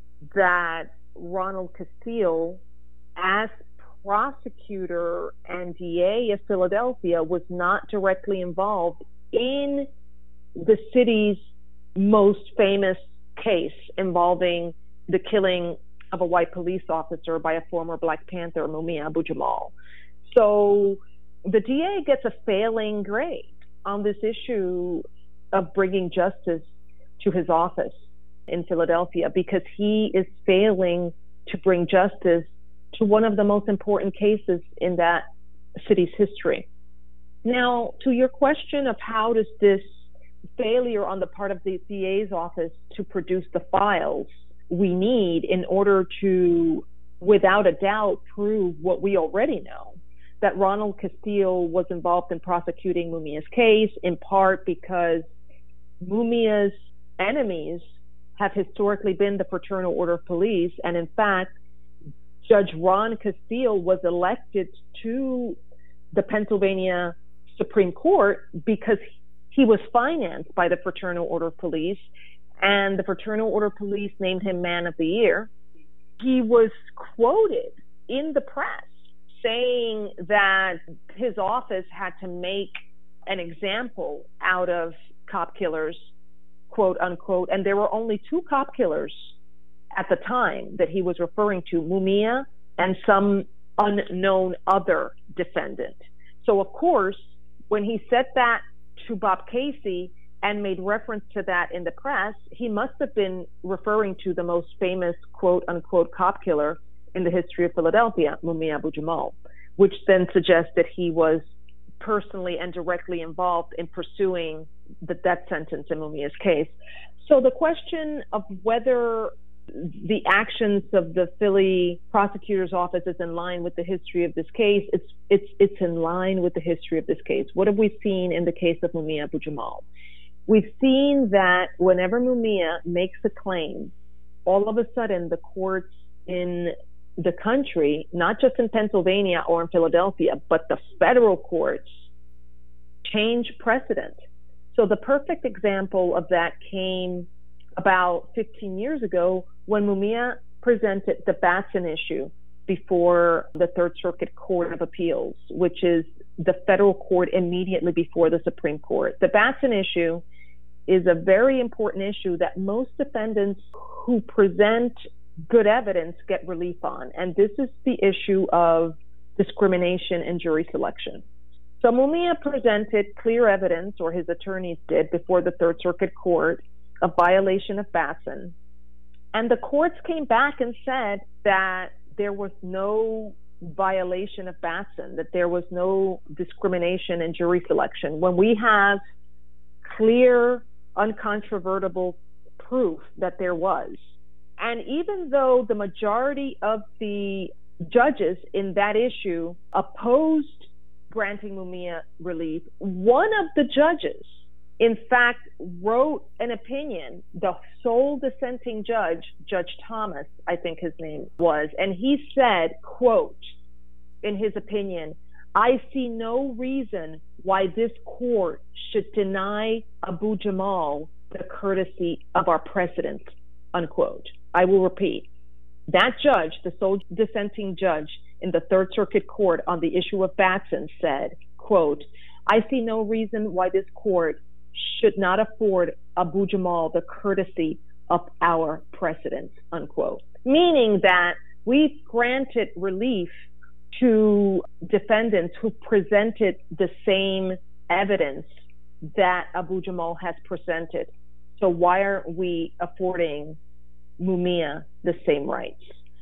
that Ronald Castile, as prosecutor and D A of Philadelphia, was not directly involved in the city's most famous case involving the killing of a white police officer by a former Black Panther, Mumia Abu-Jamal. So the D A gets a failing grade on this issue of bringing justice to his office in Philadelphia, because he is failing to bring justice to one of the most important cases in that city's history. Now, to your question of how does this failure on the part of the D A's office to produce the files we need in order to, without a doubt, prove what we already know, that Ronald Castile was involved in prosecuting Mumia's case, in part because Mumia's enemies have historically been the Fraternal Order of Police. And in fact, Judge Ron Castile was elected to the Pennsylvania Supreme Court because he was financed by the Fraternal Order of Police, and the Fraternal Order of Police named him Man of the Year. He was quoted in the press saying that his office had to make an example out of cop killers, quote unquote, and there were only two cop killers at the time that he was referring to, Mumia and some unknown other defendant. So of course, when he said that to Bob Casey and made reference to that in the press, he must have been referring to the most famous quote unquote cop killer in the history of Philadelphia, Mumia Abu-Jamal, which then suggests that he was personally and directly involved in pursuing the death sentence in Mumia's case. So the question of whether the actions of the Philly prosecutor's office is in line with the history of this case, it's it's it's in line with the history of this case. What have we seen in the case of Mumia Abu-Jamal? We've seen that whenever Mumia makes a claim, all of a sudden the courts in the country, not just in Pennsylvania or in Philadelphia, but the federal courts change precedent. So the perfect example of that came about fifteen years ago when Mumia presented the Batson issue before the Third Circuit Court of Appeals, which is the federal court immediately before the Supreme Court. The Batson issue is a very important issue that most defendants who present good evidence get relief on, and this is the issue of discrimination in jury selection. So Mumia presented clear evidence, or his attorneys did, before the Third Circuit Court of violation of Batson. And the courts came back and said that there was no violation of Batson, that there was no discrimination in jury selection. When we have clear, uncontrovertible proof that there was. And even though the majority of the judges in that issue opposed granting Mumia relief, one of the judges, in fact, wrote an opinion, the sole dissenting judge, Judge Thomas, I think his name was, and he said, quote, in his opinion, "I see no reason why this court should deny Abu-Jamal the courtesy of our precedent," unquote. I will repeat. That judge, the sole dissenting judge in the Third Circuit Court on the issue of Batson, said, quote, "I see no reason why this court should not afford Abu-Jamal the courtesy of our precedent," unquote. Meaning that we've granted relief to defendants who presented the same evidence that Abu-Jamal has presented. So why aren't we affording Mumia the same rights?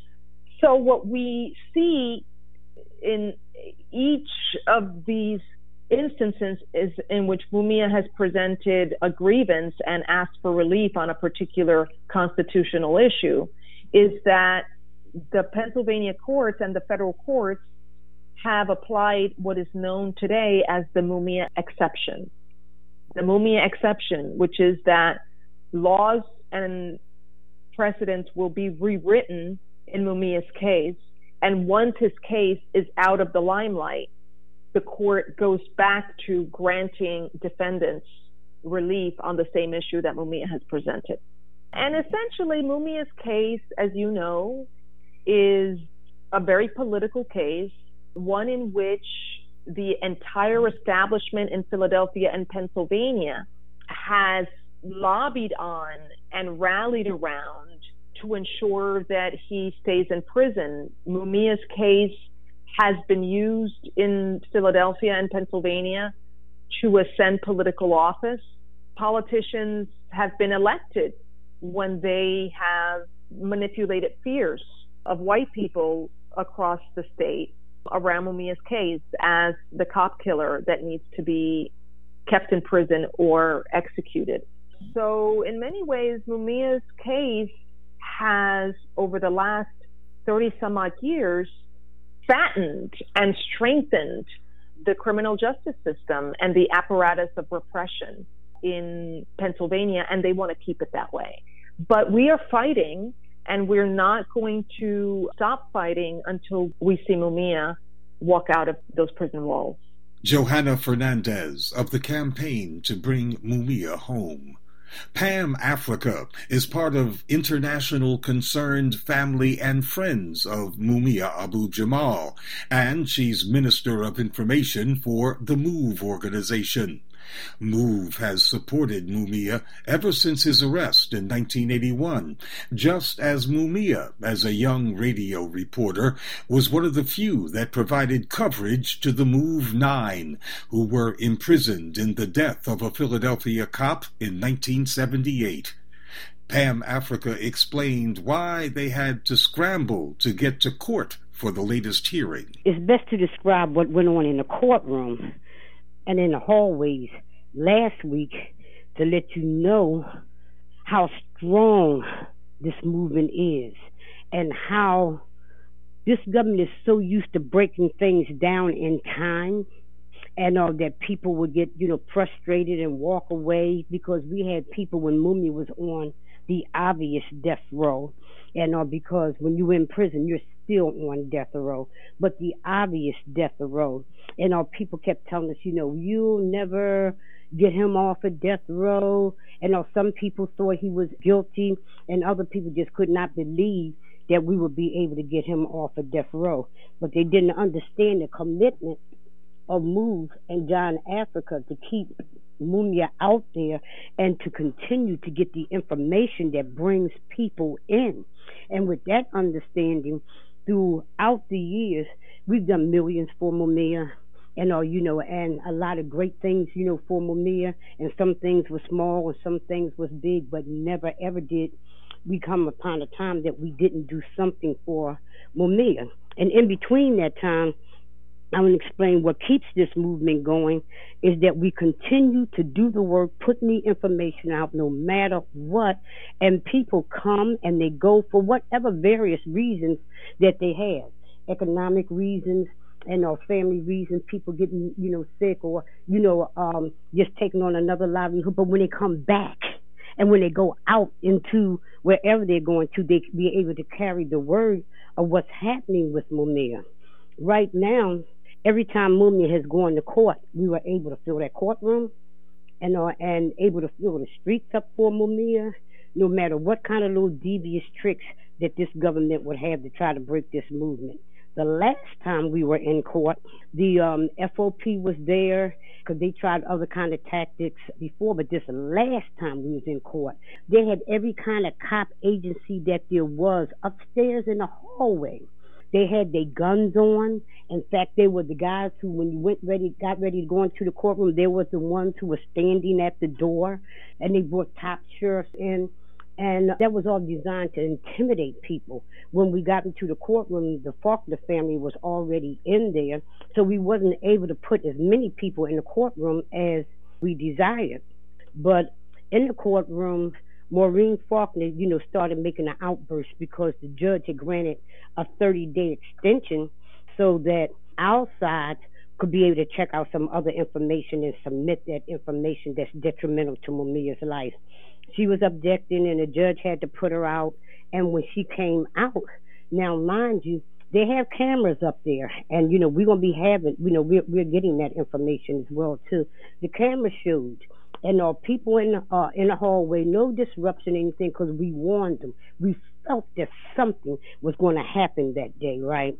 So what we see in each of these instances is in which Mumia has presented a grievance and asked for relief on a particular constitutional issue is that the Pennsylvania courts and the federal courts have applied what is known today as the Mumia exception. The Mumia exception, which is that laws and precedents will be rewritten in Mumia's case, and once his case is out of the limelight, the court goes back to granting defendants relief on the same issue that Mumia has presented. And essentially, Mumia's case, as you know, is a very political case, one in which the entire establishment in Philadelphia and Pennsylvania has lobbied on and rallied around to ensure that he stays in prison. Mumia's case has been used in Philadelphia and Pennsylvania to ascend political office. Politicians have been elected when they have manipulated fears of white people across the state around Mumia's case as the cop killer that needs to be kept in prison or executed. So in many ways, Mumia's case has, over the last thirty some odd years, fattened and strengthened the criminal justice system and the apparatus of repression in Pennsylvania, and they want to keep it that way. But we are fighting, and we're not going to stop fighting until we see Mumia walk out of those prison walls. Johanna Fernandez of the Campaign to Bring Mumia Home. Pam Africa is part of International Concerned Family and Friends of Mumia Abu-Jamal, and she's Minister of Information for the MOVE organization. MOVE has supported Mumia ever since his arrest in nineteen eighty-one, just as Mumia, as a young radio reporter, was one of the few that provided coverage to the MOVE Nine, who were imprisoned in the death of a Philadelphia cop in nineteen seventy-eight. Pam Africa explained why they had to scramble to get to court for the latest hearing. It's best to describe what went on in the courtroom and in the hallways last week to let you know how strong this movement is and how this government is so used to breaking things down in time, and uh, that people would get, you know, frustrated and walk away, because we had people when Mumia was on the obvious death row, and uh, because when you're in prison, you're still on death row, but the obvious death row. And our people kept telling us, you know, you'll never get him off of death row. And our some people thought he was guilty, and other people just could not believe that we would be able to get him off of death row. But they didn't understand the commitment of MOVE and John Africa to keep Mumia out there and to continue to get the information that brings people in. And with that understanding, throughout the years, we've done millions for Mumia, and uh, you know, and a lot of great things, you know, for Mumia. And some things were small, and some things was big, but never ever did we come upon a time that we didn't do something for Mumia. And in between that time, I want to explain what keeps this movement going is that we continue to do the work, putting the information out no matter what, and people come and they go for whatever various reasons that they have, economic reasons and or family reasons, people getting, you know, sick, or, you know, um, just taking on another livelihood. But when they come back and when they go out into wherever they're going to, they be able to carry the word of what's happening with Mumia. Right now, every time Mumia has gone to court, we were able to fill that courtroom and uh, and able to fill the streets up for Mumia, no matter what kind of little devious tricks that this government would have to try to break this movement. The last time we were in court, the um, F O P was there because they tried other kind of tactics before, but this last time we was in court, they had every kind of cop agency that there was upstairs in the hallway. They had their guns on. In fact, they were the guys who, when you went ready, got ready to go into the courtroom, they were the ones who were standing at the door, and they brought top sheriffs in. And that was all designed to intimidate people. When we got into the courtroom, the Faulkner family was already in there, so we wasn't able to put as many people in the courtroom as we desired. But in the courtroom, Maureen Faulkner, you know, started making an outburst because the judge had granted a thirty-day extension so that our side could be able to check out some other information and submit that information that's detrimental to Mumia's life. She was objecting, and the judge had to put her out. And when she came out, now mind you, they have cameras up there, and you know we're gonna be having, you know, we're we're getting that information as well too. The camera showed, and uh, people in the, uh, in the hallway, no disruption, anything, because we warned them. We felt that something was going to happen that day, right?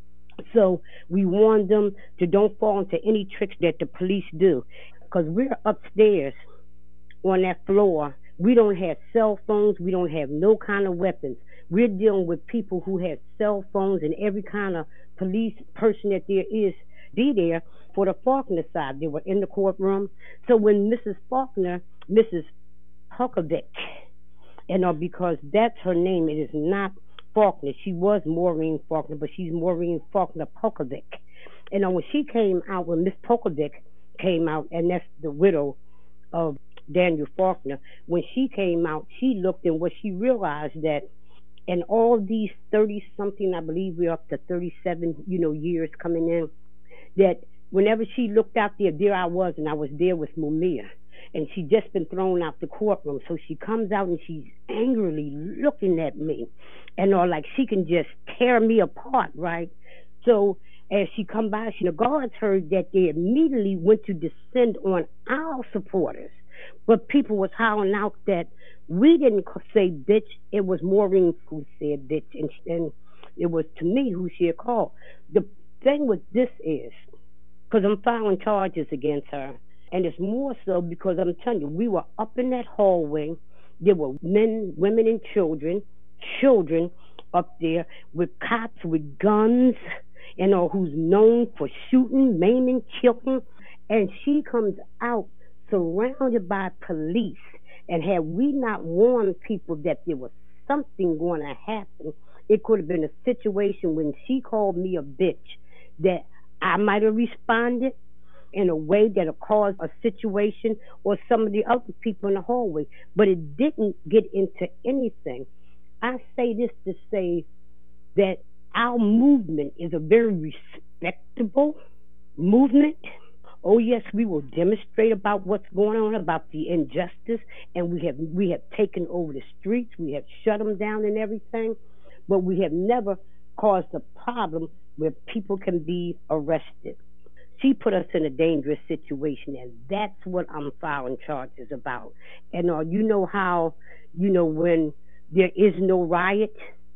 So we warned them to don't fall into any tricks that the police do, because we're upstairs on that floor. We don't have cell phones. We don't have no kind of weapons. We're dealing with people who have cell phones, and every kind of police person that there is be there for the Faulkner side. They were in the courtroom. So when Missus Faulkner, Missus Pukovic, you know, because that's her name, it is not Faulkner. She was Maureen Faulkner, but she's Maureen Faulkner Pukovic. You know, when she came out, when Miss Pukovic came out, and that's the widow of Daniel Faulkner, when she came out, she looked and what she realized that in all these thirty-something, I believe we're up to thirty-seven, you know, years coming in, that whenever she looked out there, there I was, and I was there with Mumia, and she'd just been thrown out the courtroom. So she comes out and she's angrily looking at me, and all like she can just tear me apart, right? So as she come by, she, the guards heard that they immediately went to descend on our supporters. But people was hollering out that we didn't say bitch, it was Maureen who said bitch, and, and it was to me who she had called. The thing with this is, because I'm filing charges against her, and it's more so because I'm telling you, we were up in that hallway, there were men, women, and children, children up there with cops with guns, you know, who's known for shooting, maiming, killing, and she comes out surrounded by police. And had we not warned people that there was something going to happen, it could have been a situation when she called me a bitch that I might have responded in a way that would cause a situation, or some of the other people in the hallway. But it didn't get into anything. I say this to say that our movement is a very respectable movement. Oh yes, we will demonstrate about what's going on, about the injustice, and we have we have taken over the streets, we have shut them down and everything, but we have never caused a problem where people can be arrested. She put us in a dangerous situation, and that's what I'm filing charges about. And uh, you know how, you know, when there is no riot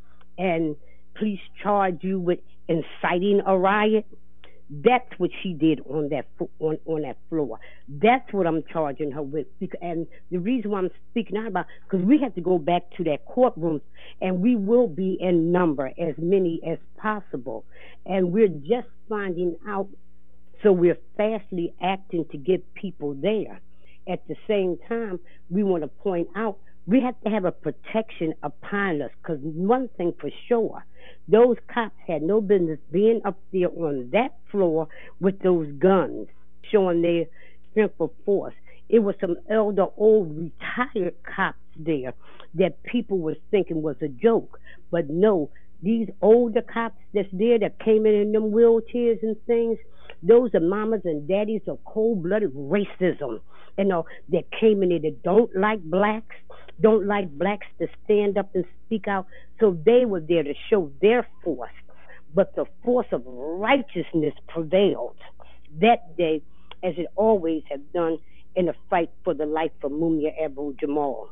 and police charge you with inciting a riot, that's what she did on that on, on that floor. That's what I'm charging her with. And the reason why I'm speaking out about, because we have to go back to that courtroom, and we will be in number, as many as possible. And we're just finding out, so we're fastly acting to get people there. At the same time, we want to point out, we have to have a protection upon us, because one thing for sure, those cops had no business being up there on that floor with those guns, showing their strength of force. It was some elder, old, retired cops there that people was thinking was a joke. But no, these older cops that's there that came in in them wheelchairs and things, those are mamas and daddies of cold-blooded racism, you know, that came in there that don't like blacks, don't like blacks to stand up and speak out. So they were there to show their force. But the force of righteousness prevailed that day, as it always has done in the fight for the life of Mumia Abu-Jamal.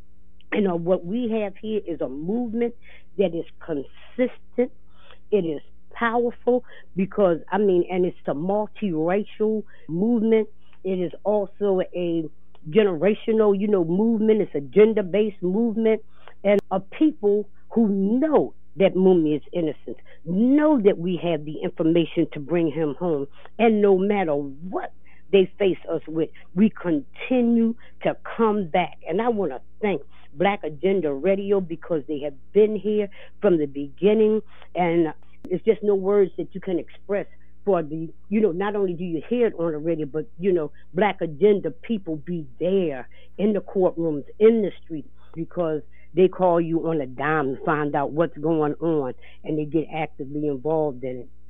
You know, what we have here is a movement that is consistent. It is powerful because, I mean, and it's a multiracial movement. It is also a generational, you know, movement. It's a gender-based movement. And a people who know that Mumia is innocent, know that we have the information to bring him home. And no matter what they face us with, we continue to come back. And I want to thank Black Agenda Radio, because they have been here from the beginning. And it's just no words that you can express for the, you know, not only do you hear it on the radio, but, you know, Black Agenda people be there in the courtrooms, in the streets, because they call you on a dime to find out what's going on, and they get actively involved in it.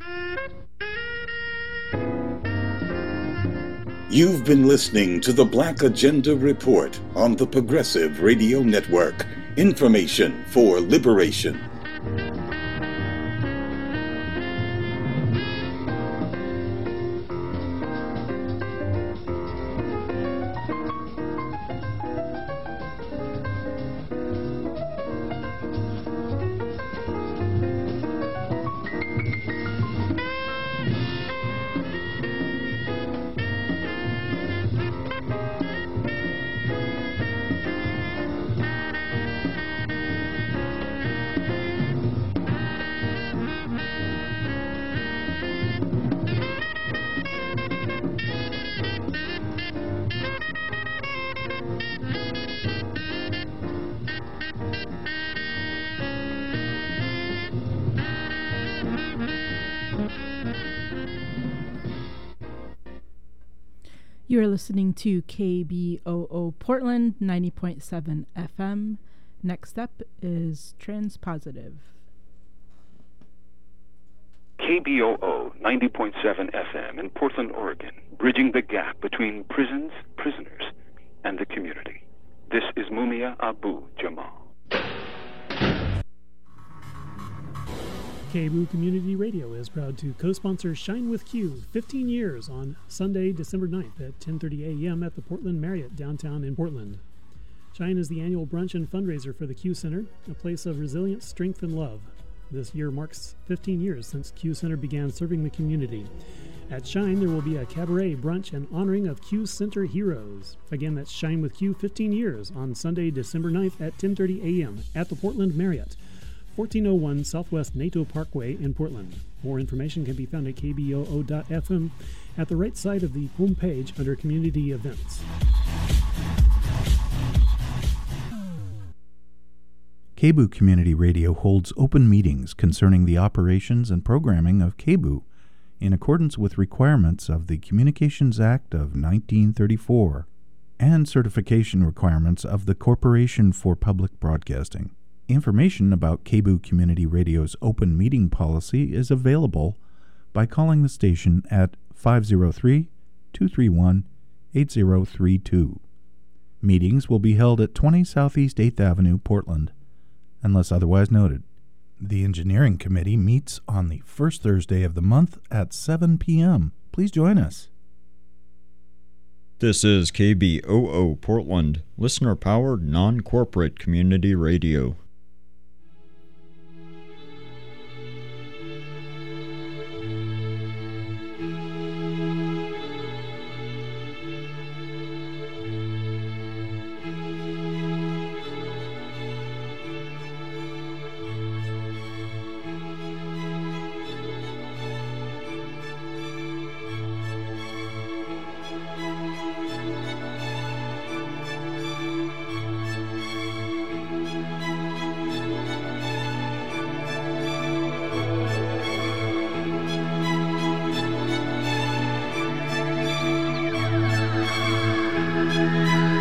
You've been listening to the Black Agenda Report on the Progressive Radio Network. Information for liberation. You are listening to K B O O Portland ninety point seven F M. Next up is Transpositive. K B O O ninety point seven F M in Portland, Oregon, bridging the gap between prisons, prisoners, and the community. This is Mumia Abu Jamal. K B O O Community Radio is proud to co-sponsor Shine with Q, fifteen years, on Sunday, December ninth at ten thirty a.m. at the Portland Marriott downtown in Portland. Shine is the annual brunch and fundraiser for the Q Center, a place of resilience, strength, and love. This year marks fifteen years since Q Center began serving the community. At Shine, there will be a cabaret, brunch, and honoring of Q Center heroes. Again, that's Shine with Q, fifteen years, on Sunday, December ninth at ten thirty a.m. at the Portland Marriott, fourteen oh one Southwest NATO Parkway in Portland. More information can be found at k b o o dot f m at the right side of the homepage under Community Events. K B O O Community Radio holds open meetings concerning the operations and programming of K B O O in accordance with requirements of the Communications Act of nineteen thirty-four and certification requirements of the Corporation for Public Broadcasting. Information about K B O O Community Radio's open meeting policy is available by calling the station at five oh three, two three one, eight oh three two. Meetings will be held at twenty Southeast eighth Avenue, Portland, unless otherwise noted. The Engineering Committee meets on the first Thursday of the month at seven p.m. Please join us. This is K B O O Portland, listener-powered, non-corporate community radio.